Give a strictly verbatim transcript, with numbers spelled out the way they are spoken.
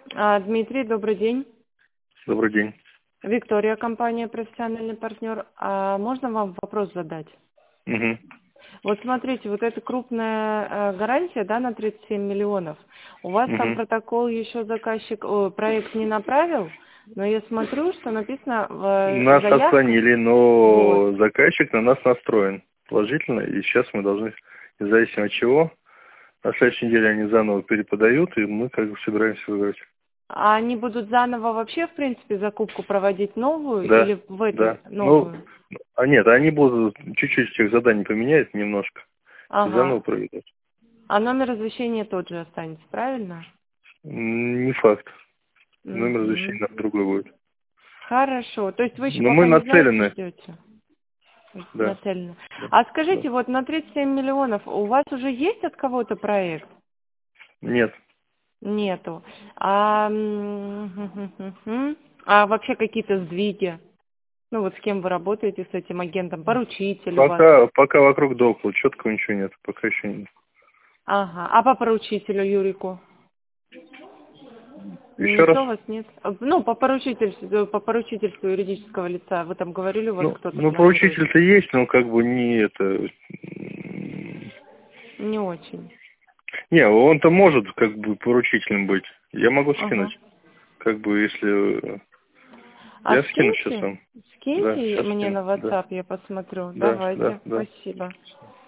А, Дмитрий, добрый день. Добрый день. Виктория, компания «Профессиональный партнер». А можно вам вопрос задать? Угу. Вот смотрите, вот эта крупная э, гарантия, да, на тридцать семь миллионов. У вас там Угу. протокол еще заказчик, о, проект не направил, но я смотрю, что написано в э, Нас заявке. отклонили, Вот. но заказчик на нас настроен положительно, и сейчас мы должны, независимо от чего, на следующей неделе они заново переподают, и мы как бы собираемся выбрать. А они будут заново вообще, в принципе, закупку проводить новую Да, или в этой да. Ну, новую? а нет, они будут чуть-чуть тех заданий поменяют немножко, и заново Ага. проведут. А номер извещения тот же останется, правильно? М, Не факт. Номер Угу. защиты другой будет. Хорошо. То есть вы еще Но мы пока не знаете, нацелены, ждете? да. Нацелены. Да, А да. скажите, вот на тридцать семь миллионов у вас уже есть от кого-то проект? Нет. Нету. А, м, хм, хм, хм, хм. А вообще какие-то сдвиги? Ну вот с кем вы работаете, с этим агентом? Поручитель у вас? Пока, пока вокруг да около, четкого ничего нет, пока еще нет. Ага. А по поручителю Юрику? Еще раз? Никто у вас нет? А, Ну, по поручительству, по поручительству юридического лица. Вы там говорили, у вас Ну, кто-то ну планирует? поручитель-то есть, но как бы не это... м, Не очень. Не, он-то может как бы поручителем быть. Я могу Ага. скинуть. Как бы если... А Я скину сейчас скиньте, вам. Да, скиньте сейчас мне скину. на Да, WhatsApp, я посмотрю. да, да, Давайте, да. спасибо.